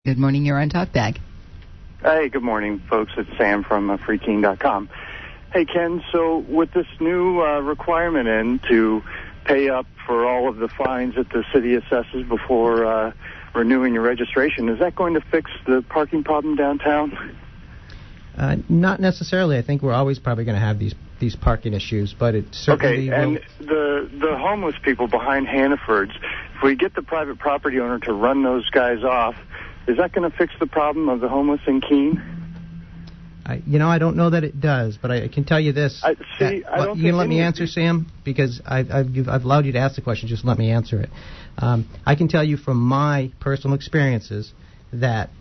Good morning, you're on Talkback. Hey, good morning, folks. It's Sam from freeteen.com. Hey, Ken, so with this new requirement in to pay up for all of the fines that the city assesses before renewing your registration, is that going to fix the parking problem downtown? Not necessarily. I think we're always probably going to have these parking issues, but it certainly will. And the homeless people behind Hannaford's, if we get the private property owner to run those guys off, is that going to fix the problem of the homeless in Keene? I don't know that it does, but I can tell you this. You can let me answer, Sam, because I've allowed you to ask the question. Just let me answer it. I can tell you from my personal experiences that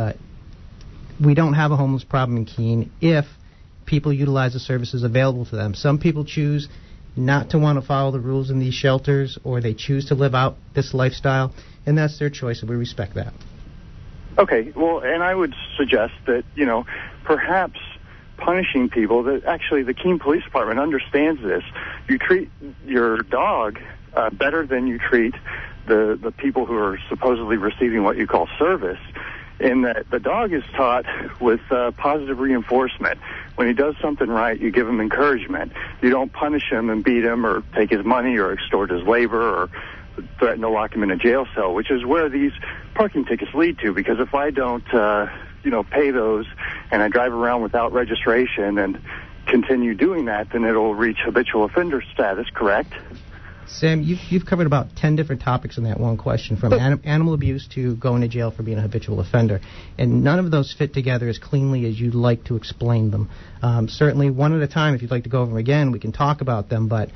we don't have a homeless problem in Keene if people utilize the services available to them. Some people choose not to want to follow the rules in these shelters, or they choose to live out this lifestyle, and that's their choice, and we respect that. Okay, well, and I would suggest that, perhaps punishing people, that actually the Keene Police Department understands this. You treat your dog better than you treat the people who are supposedly receiving what you call service, in that the dog is taught with positive reinforcement. When he does something right, you give him encouragement. You don't punish him and beat him or take his money or extort his labor or threaten to lock him in a jail cell, which is where these parking tickets lead to. Because if I don't, pay those and I drive around without registration and continue doing that, then it'll reach habitual offender status, correct? Sam, you've covered about 10 different topics in that one question, from animal abuse to going to jail for being a habitual offender. And none of those fit together as cleanly as you'd like to explain them. Certainly, one at a time, if you'd like to go over them again, we can talk about them. But,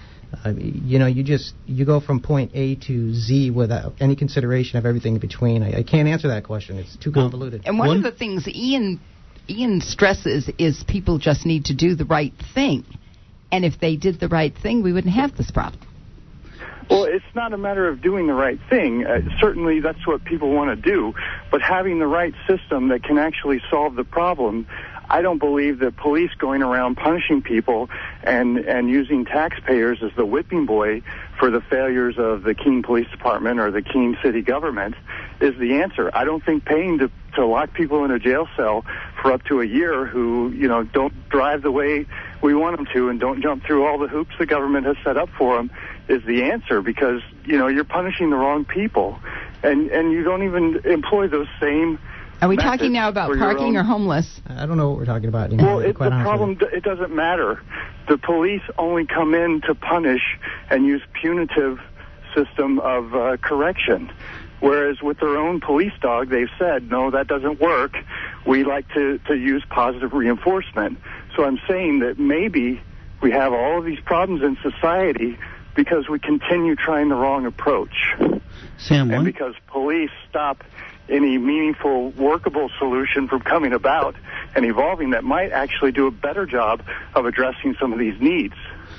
you go from point A to Z without any consideration of everything in between. I can't answer that question. It's too convoluted. And one of the things Ian stresses is people just need to do the right thing. And if they did the right thing, we wouldn't have this problem. Well, it's not a matter of doing the right thing. Certainly that's what people want to do. But having the right system that can actually solve the problem, I don't believe that police going around punishing people and using taxpayers as the whipping boy for the failures of the Keene Police Department or the Keene City government is the answer. I don't think paying to lock people in a jail cell for up to a year who, don't drive the way we want them to and don't jump through all the hoops the government has set up for them is the answer, because, you're punishing the wrong people. And you don't even employ those same Are we talking now about parking or homeless? I don't know what we're talking about anymore. Well, the problem, it doesn't matter. The police only come in to punish and use punitive system of correction. Whereas with their own police dog, they've said, no, that doesn't work. We like to use positive reinforcement. So I'm saying that maybe we have all of these problems in society because we continue trying the wrong approach. Sam, and because police stop any meaningful, workable solution from coming about and evolving that might actually do a better job of addressing some of these needs.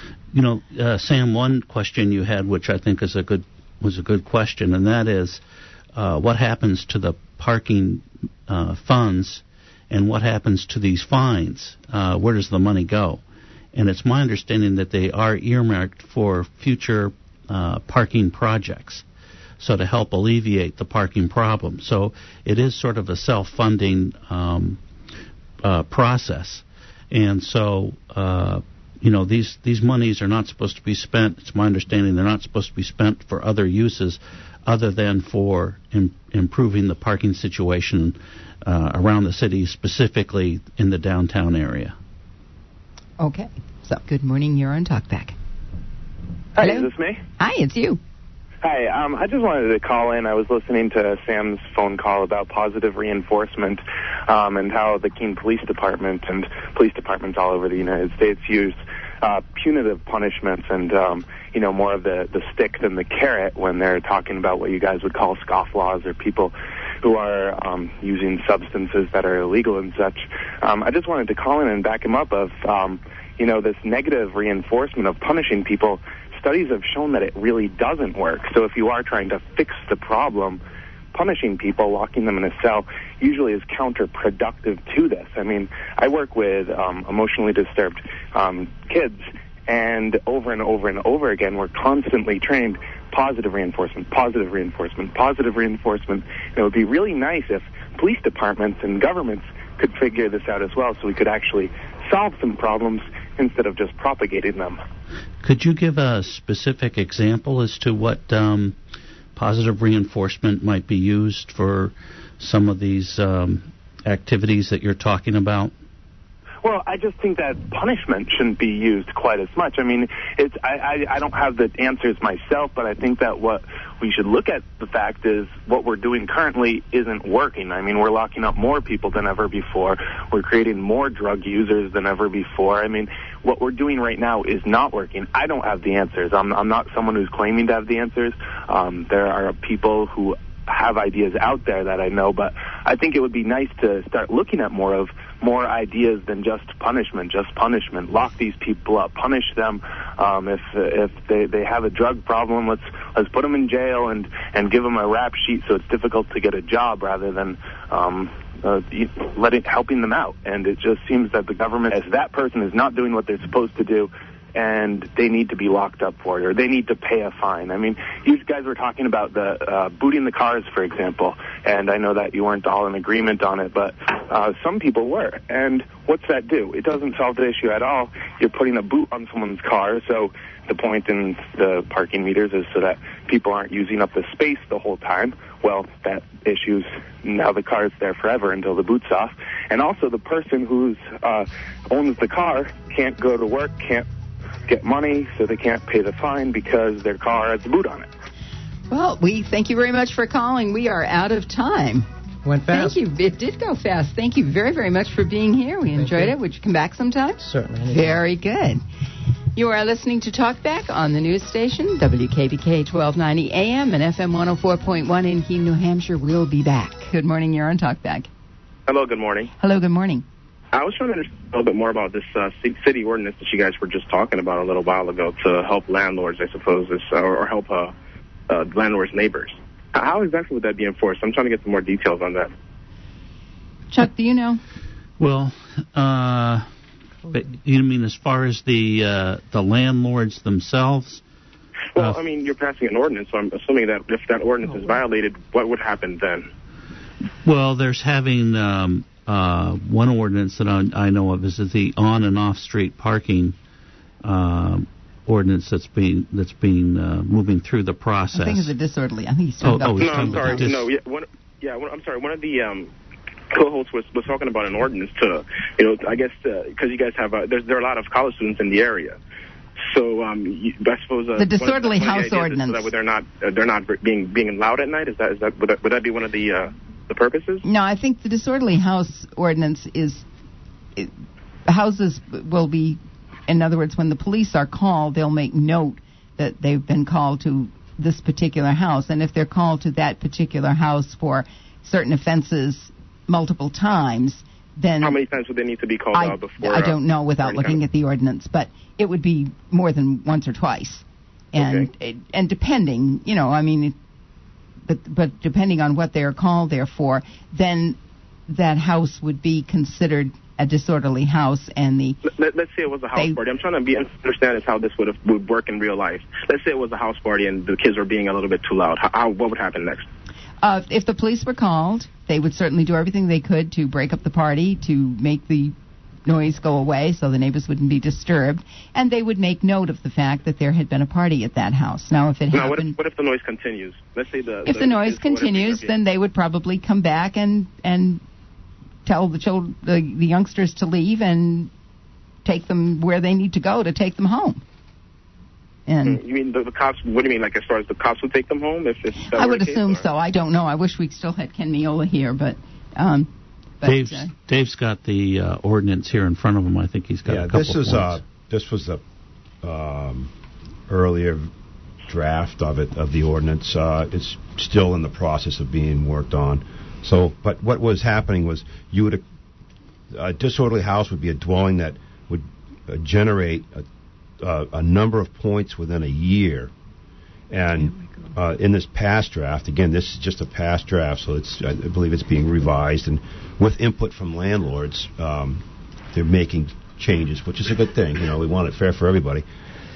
Sam, one question you had, which I think was a good question, and that is, what happens to the parking funds, and what happens to these fines? Where does the money go? And it's my understanding that they are earmarked for future parking projects, so to help alleviate the parking problem. So it is sort of a self-funding process. And so, these monies are not supposed to be spent, it's my understanding they're not supposed to be spent for other uses other than for improving the parking situation around the city, specifically in the downtown area. Okay. So, good morning. You're on Talkback. Hi, Hello? is this me? Hi, it's you. Hi, I just wanted to call in. I was listening to Sam's phone call about positive reinforcement and how the Keene Police Department and police departments all over the United States use punitive punishments and, more of the stick than the carrot when they're talking about what you guys would call scofflaws or people who are using substances that are illegal and such. I just wanted to call in and back him up of, this negative reinforcement of punishing people. Studies have shown that it really doesn't work. So if you are trying to fix the problem, punishing people, locking them in a cell, usually is counterproductive to this. I mean, I work with emotionally disturbed kids, and over and over and over again, we're constantly trained positive reinforcement, positive reinforcement, positive reinforcement. And it would be really nice if police departments and governments could figure this out as well, so we could actually solve some problems instead of just propagating them. Could you give a specific example as to what positive reinforcement might be used for some of these activities that you're talking about? Well, I just think that punishment shouldn't be used quite as much. I mean, I don't have the answers myself, but I think that what we should look at the fact is what we're doing currently isn't working. I mean, we're locking up more people than ever before. We're creating more drug users than ever before. I mean, what we're doing right now is not working. I don't have the answers. I'm not someone who's claiming to have the answers. There are people who have ideas out there that I know, but I think it would be nice to start looking at more ideas than just punishment. Lock these people up, punish them. If they have a drug problem, let's put them in jail and give them a rap sheet so it's difficult to get a job rather than helping them out. And it just seems that the government, as that person is not doing what they're supposed to do, and they need to be locked up for it, or they need to pay a fine. I mean, you guys were talking about the booting the cars, for example, and I know that you weren't all in agreement on it, but some people were. And what's that do? It doesn't solve the issue at all. You're putting a boot on someone's car, so the point in the parking meters is so that people aren't using up the space the whole time. Well, that issue's now the car's there forever until the boot's off. And also the person who owns the car can't go to work, can't get money, so they can't pay the fine because their car has a boot on it. Well, we thank you very much for calling. We are out of time. Went fast. Thank you. It did go fast. Thank you very, very much for being here. We enjoyed it. Would you come back sometime? Certainly. Very good. You are listening to Talkback on the news station, WKBK 1290 AM and FM 104.1 in Keene, New Hampshire. We'll be back. Good morning. You're on Talkback. Hello. Good morning. Hello. Good morning. I was trying to understand a little bit more about this city ordinance that you guys were just talking about a little while ago to help landlords, I suppose, or help landlords' neighbors. How exactly would that be enforced? I'm trying to get some more details on that. Chuck, do you know? Well, but you mean as far as the landlords themselves? Well, I mean, you're passing an ordinance, so I'm assuming that if that ordinance is violated, what would happen then? Well, there's having one ordinance that I know of is the on and off street parking ordinance that's being moving through the process. I think it's a disorderly. I think he's talking about. No, I'm sorry. One of the co-hosts was talking about an ordinance to, I guess because you guys have there are a lot of college students in the area. So I suppose the disorderly house ordinance. So that they're not being allowed at night. Would that be one of the purposes? No, I think the disorderly house ordinance is houses will be, in other words, when the police are called, they'll make note that they've been called to this particular house, and if they're called to that particular house for certain offenses multiple times, then how many times would they need to be called out before? I don't know without looking at the ordinance, but it would be more than once or twice, and and depending, I mean. But depending on what they are called there for, then that house would be considered a disorderly house. And let's say it was a house party. I'm trying to understand how this would work in real life. Let's say it was a house party and the kids were being a little bit too loud. What would happen next? If the police were called, they would certainly do everything they could to break up the party, to make the noise go away so the neighbors wouldn't be disturbed, and they would make note of the fact that there had been a party at that house. Now, if it happened... What if the noise continues? Let's say if the noise continues, then they would probably come back and tell the youngsters to leave and take them where they need to go to take them home. And you mean the cops? What do you mean, like as far as the cops would take them home? If I would assume so. I don't know. I wish we still had Ken Miola here, but Dave's got the ordinance here in front of him. I think he's got a couple points. This was the earlier draft of the ordinance. It's still in the process of being worked on. So, but what was happening was a disorderly house would be a dwelling that would generate a number of points within a year. And in this past draft, again, this is just a past draft, so I believe it's being revised, and with input from landlords, they're making changes, which is a good thing. We want it fair for everybody.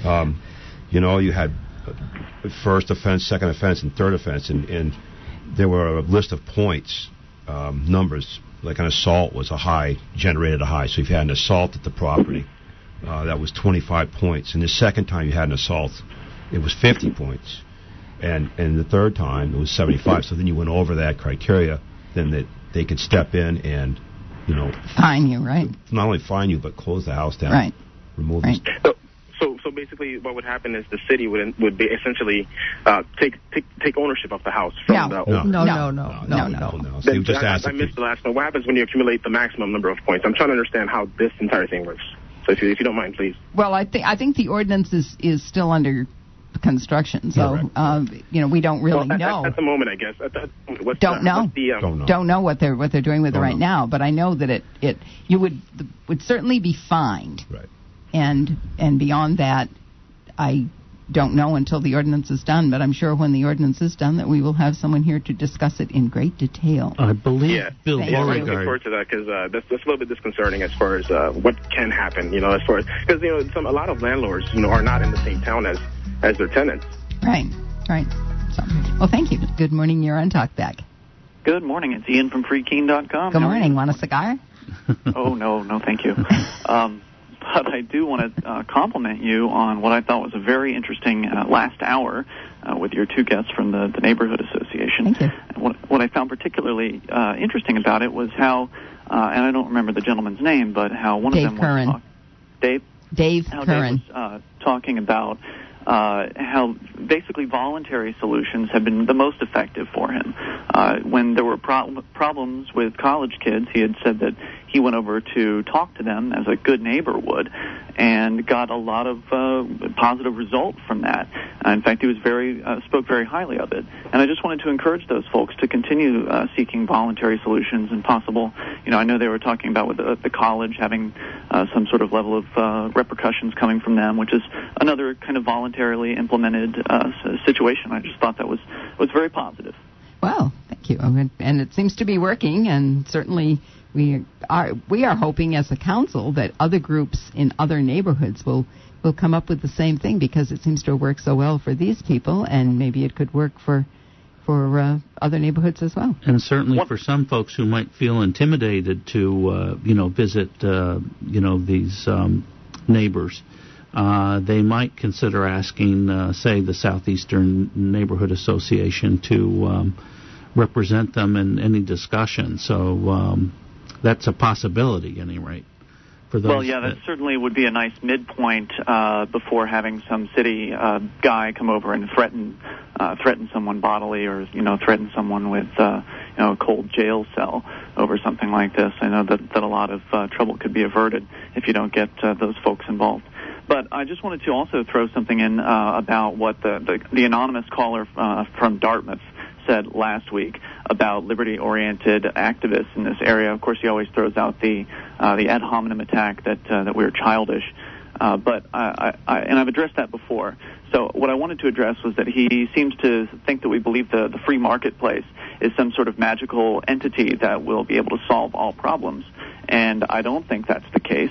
You had first offense, second offense, and third offense, and there were a list of points numbers. Like an assault was generated a high. So if you had an assault at the property, that was 25 points. And the second time you had an assault, it was 50 points. And the third time, it was 75. So then you went over that criteria, then they could step in and, fine you, right? Not only fine you, but close the house down. Right. Remove right. So basically, what would happen is the city would be essentially take ownership of the house from No. So you just asked. I missed the last one. What happens when you accumulate the maximum number of points? I'm trying to understand how this entire thing works. So if you don't mind, please. Well, I think the ordinance is still under construction, so we don't really know at the moment. I guess don't know what they're doing with it right now. But I know that you would certainly be fined. Right. And beyond that, I don't know until the ordinance is done, but I'm sure when the ordinance is done that we will have someone here to discuss it in great detail. I believe Bill Beauregard. I'm looking forward to that because that's a little bit disconcerting as far as what can happen, as far as, because, a lot of landlords, are not in the same town as their tenants. Right. So, well, thank you. Good morning, you're on Talkback. Good morning, it's Ian from FreeKeen.com. Good morning, want a cigar? Oh, no, thank you. But I do want to compliment you on what I thought was a very interesting last hour with your two guests from the Neighborhood Association. Thank you. What I found particularly interesting about it was how, and I don't remember the gentleman's name, but how one Dave of them Curran. was Dave Curran. Dave was talking about how basically voluntary solutions have been the most effective for him. When there were problems with college kids, he had said that he went over to talk to them as a good neighbor would and got a lot of positive result from that. In fact, he was spoke very highly of it. And I just wanted to encourage those folks to continue seeking voluntary solutions and possible, I know they were talking about with the college having some sort of level of repercussions coming from them, which is another kind of voluntarily implemented situation. I just thought that was very positive. Well, thank you. And it seems to be working, and certainly we are hoping as a council that other groups in other neighborhoods will come up with the same thing, because it seems to work so well for these people, and maybe it could work for other neighborhoods as well. And certainly for some folks who might feel intimidated to visit these neighbors, they might consider asking, say, the Southeastern Neighborhood Association to represent them in any discussion. So that's a possibility, at any rate. For those that certainly would be a nice midpoint before having some city guy come over and threaten someone bodily, or threaten someone with a cold jail cell over something like this. I know that a lot of trouble could be averted if you don't get those folks involved. But I just wanted to also throw something in about what the anonymous caller from Dartmouth said last week about liberty-oriented activists in this area. Of course, he always throws out the ad hominem attack that we're childish. But I've addressed that before. So what I wanted to address was that he seems to think that we believe the free marketplace is some sort of magical entity that will be able to solve all problems. And I don't think that's the case.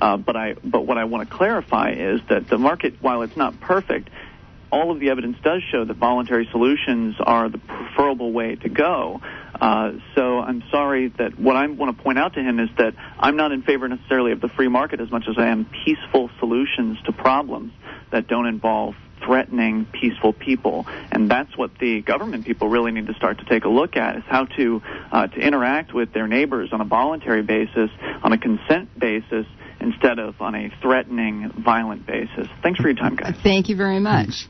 But what I want to clarify is that the market, while it's not perfect, all of the evidence does show that voluntary solutions are the preferable way to go. So I'm sorry that what I want to point out to him is that I'm not in favor necessarily of the free market as much as I am peaceful solutions to problems that don't involve threatening peaceful people. And that's what the government people really need to start to take a look at, is how to interact with their neighbors on a voluntary basis, on a consent basis, instead of on a threatening, violent basis. Thanks for your time, guys. Thank you very much.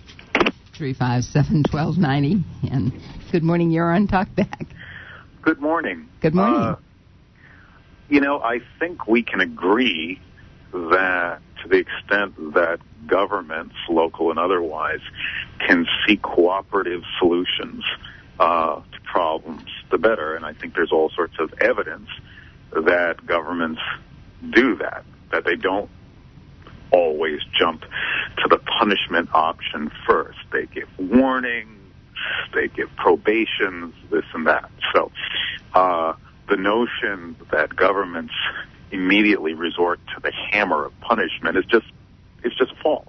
357-1290. And good morning, you're on Talkback. Good morning. Good morning. I think we can agree that to the extent that governments, local and otherwise, can seek cooperative solutions to problems, the better. And I think there's all sorts of evidence that governments do that they don't always jump to the punishment option first. They give warnings, they give probations, this and that. So the notion that governments immediately resort to the hammer of punishment is just false.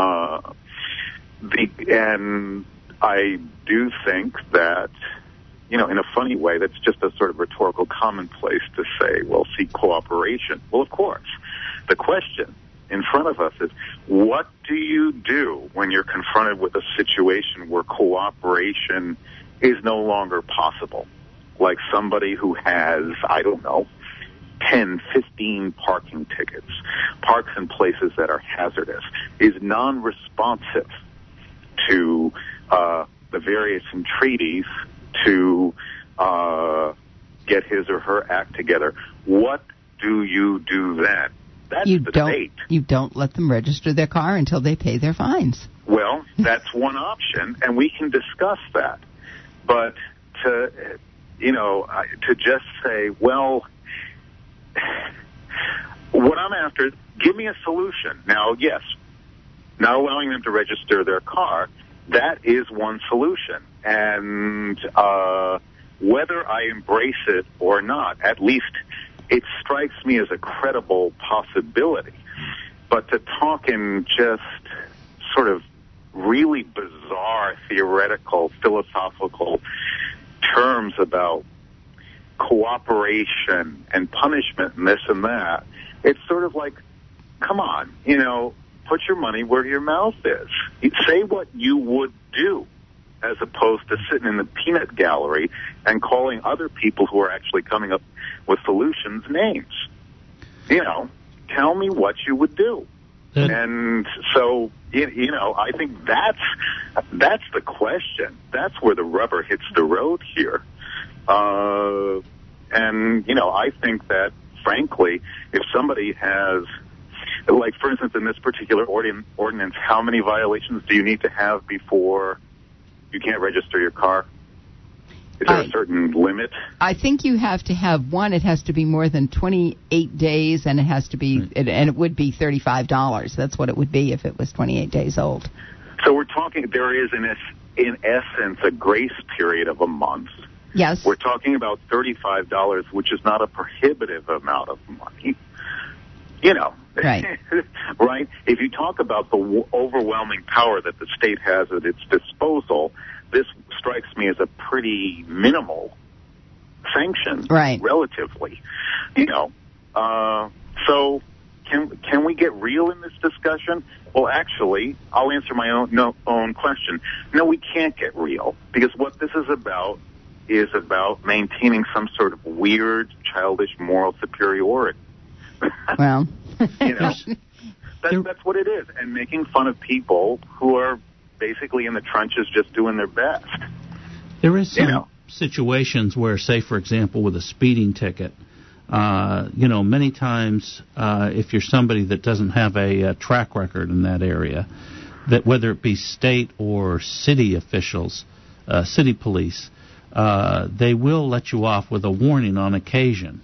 And I do think that in a funny way, that's just a sort of rhetorical commonplace to say, well, seek cooperation. Well, of course. The question in front of us is, what do you do when you're confronted with a situation where cooperation is no longer possible? Like somebody who has, 10, 15 parking tickets, parks in places that are hazardous, is non-responsive to the various entreaties to get his or her act together. What do you do then? That's the debate. You don't let them register their car until they pay their fines. Well, that's one option, and we can discuss that. But to just say, well, what I'm after, give me a solution. Now, yes, not allowing them to register their car, that is one solution. And whether I embrace it or not, at least it strikes me as a credible possibility. But to talk in just sort of really bizarre, theoretical, philosophical terms about cooperation and punishment and this and that, it's sort of like, come on, put your money where your mouth is. Say what you would do, as opposed to sitting in the peanut gallery and calling other people who are actually coming up with solutions names. Tell me what you would do. And so, I think that's the question. That's where the rubber hits the road here. I think that, frankly, if somebody has, like, for instance, in this particular ordinance, how many violations do you need to have before you can't register your car? Is there a certain limit? I think you have to have one. It has to be more than 28 days, and it has to be, and it would be $35. That's what it would be if it was 28 days old. So we're talking, there is, in essence, a grace period of a month. Yes. We're talking about $35, which is not a prohibitive amount of money. Right. Right? If you talk about the overwhelming power that the state has at its disposal, this strikes me as a pretty minimal sanction, right? Relatively. So can we get real in this discussion? Well, actually, I'll answer my own question. No, we can't get real, because what this is about maintaining some sort of weird, childish moral superiority. Well, that's what it is, and making fun of people who are basically in the trenches just doing their best. There is some situations where, say, for example, with a speeding ticket, many times if you're somebody that doesn't have a track record in that area, that whether it be state or city officials, city police, they will let you off with a warning on occasion.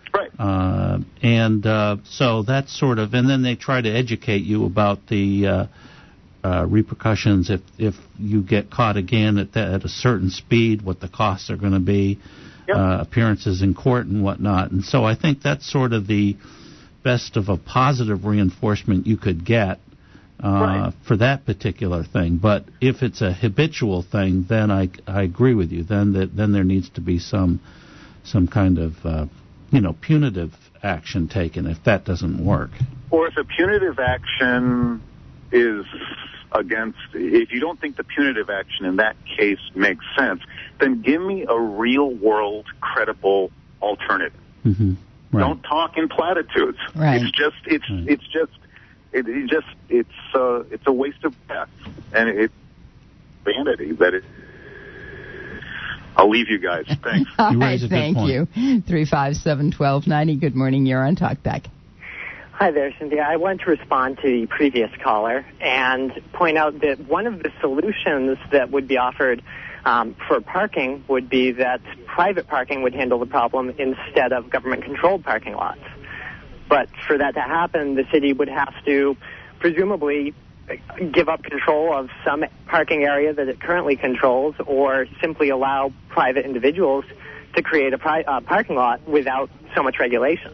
Right. So that's sort of, and then they try to educate you about the repercussions if you get caught again at a certain speed, what the costs are going to be, appearances in court and whatnot. And so I think that's sort of the best of a positive reinforcement you could get for that particular thing. But if it's a habitual thing, then I agree with you. Then there needs to be some kind of punitive action taken if that doesn't work. Or if a punitive action is against, if you don't think the punitive action in that case makes sense, then give me a real-world, credible alternative. Mm-hmm. Right. Don't talk in platitudes. Right. It's a waste of breath, and it's vanity that it. I'll leave you guys. Thanks. All right, thank you. 357-1290. Good morning. You're on Talkback. Hi there, Cynthia. I want to respond to the previous caller and point out that one of the solutions that would be offered for parking would be that private parking would handle the problem instead of government-controlled parking lots. But for that to happen, the city would have to presumably give up control of some parking area that it currently controls, or simply allow private individuals to create a parking lot without so much regulation.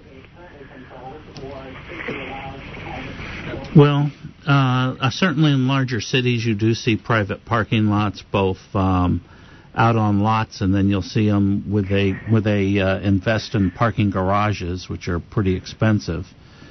Well, certainly in larger cities you do see private parking lots, both out on lots, and then you'll see them with a invest in parking garages, which are pretty expensive.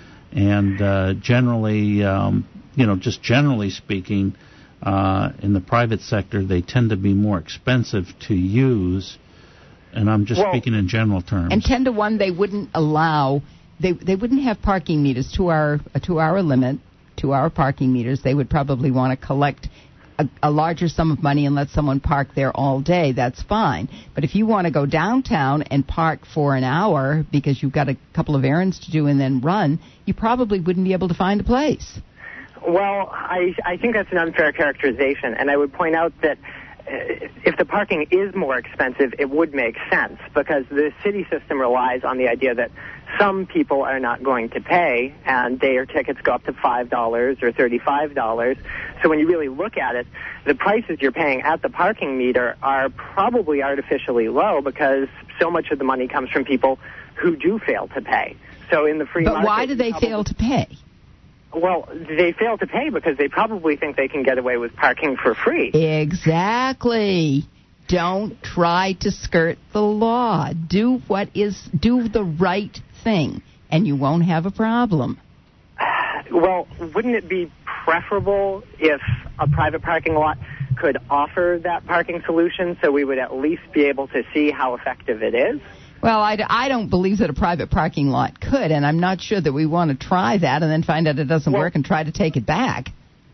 And generally, just generally speaking, in the private sector, they tend to be more expensive to use. And I'm just speaking in general terms. And 10 to 1, they wouldn't allow. They wouldn't have parking meters to our limit, to our parking meters. They would probably want to collect a larger sum of money and let someone park there all day. That's fine. But if you want to go downtown and park for an hour because you've got a couple of errands to do and then run, you probably wouldn't be able to find a place. Well, I think that's an unfair characterization, and I would point out that if the parking is more expensive, it would make sense, because the city system relies on the idea that some people are not going to pay, and their tickets go up to $5 or $35. So when you really look at it, the prices you're paying at the parking meter are probably artificially low, because so much of the money comes from people who do fail to pay. So in the free market, but why do they fail to pay? Well, they fail to pay because they probably think they can get away with parking for free. Exactly. Don't try to skirt the law. Do the right thing, and you won't have a problem. Well, wouldn't it be preferable if a private parking lot could offer that parking solution so we would at least be able to see how effective it is? Well, I don't believe that a private parking lot could, and I'm not sure that we want to try that and then find out it doesn't work and try to take it back.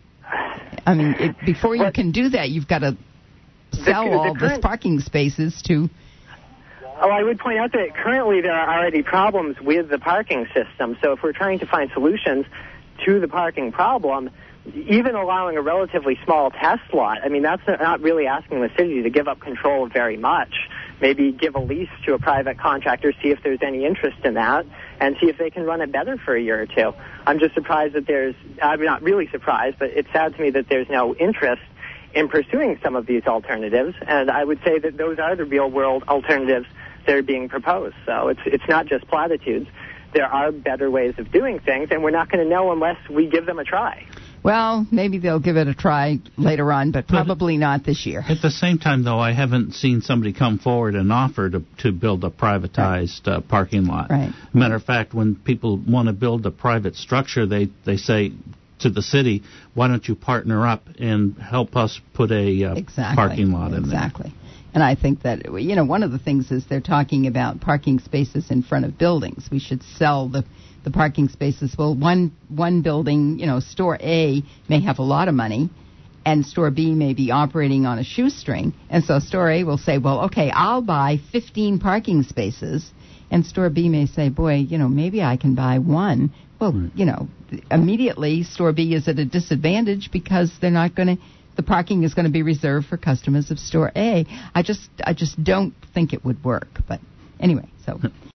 I mean, before you can do that, you've got to sell all these parking spaces to... Oh, I would point out that currently there are already problems with the parking system. So if we're trying to find solutions to the parking problem, even allowing a relatively small test lot, I mean, that's not really asking the city to give up control of very much. Maybe give a lease to a private contractor, see if there's any interest in that, and see if they can run it better for a year or two. I'm just surprised that I'm not really surprised, but it's sad to me that there's no interest in pursuing some of these alternatives, and I would say that those are the real-world alternatives that are being proposed. So it's not just platitudes. There are better ways of doing things, and we're not going to know unless we give them a try. Well, maybe they'll give it a try later on, but probably not this year. At the same time, though, I haven't seen somebody come forward and offer to build a privatized parking lot. Right. Matter of fact, when people want to build a private structure, they say to the city, why don't you partner up and help us put a parking lot in there? Exactly. And I think that, one of the things is they're talking about parking spaces in front of buildings. We should sell the parking spaces. Well, one building, store A may have a lot of money, and store B may be operating on a shoestring. And so store A will say, well, okay, I'll buy 15 parking spaces. And store B may say, boy, maybe I can buy one. Well, immediately store B is at a disadvantage because the parking is going to be reserved for customers of store A. I just don't think it would work. But anyway, so...